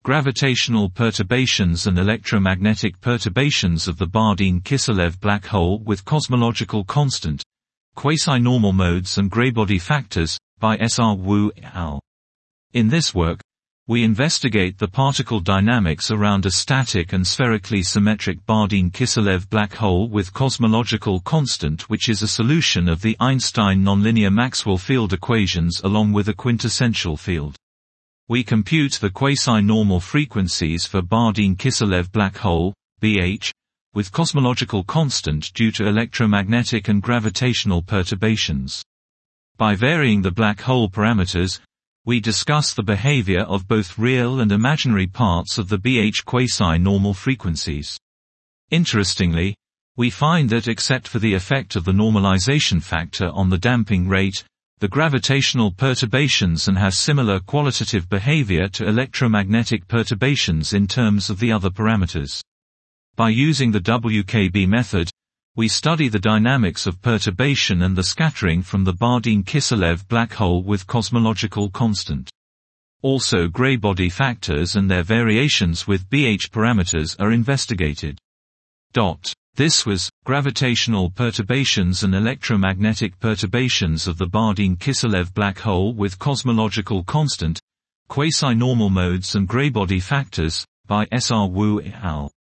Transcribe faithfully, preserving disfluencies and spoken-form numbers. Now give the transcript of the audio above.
Gravitational perturbations and electromagnetic perturbations of the Bardeen-Kisilev black hole with cosmological constant, quasi-normal modes and graybody factors, by S R Wu et al. In this work, we investigate the particle dynamics around a static and spherically symmetric Bardeen-Kisilev black hole with cosmological constant, which is a solution of the Einstein nonlinear Maxwell field equations along with a quintessential field. We compute the quasi-normal frequencies for Bardeen-Kisilev black hole, B H, with cosmological constant due to electromagnetic and gravitational perturbations. By varying the black hole parameters, we discuss the behavior of both real and imaginary parts of the B H quasi-normal frequencies. Interestingly, we find that except for the effect of the normalization factor on the damping rate, the gravitational perturbations and has similar qualitative behavior to electromagnetic perturbations in terms of the other parameters. By using the W K B method, we study the dynamics of perturbation and the scattering from the Bardeen-Kisilev black hole with cosmological constant. Also, graybody factors and their variations with B H parameters are investigated. This was Gravitational Perturbations and Electromagnetic Perturbations of the Bardeen-Kisilev Black Hole with Cosmological Constant, Quasi-Normal Modes and Graybody Factors, by S R Wu et al.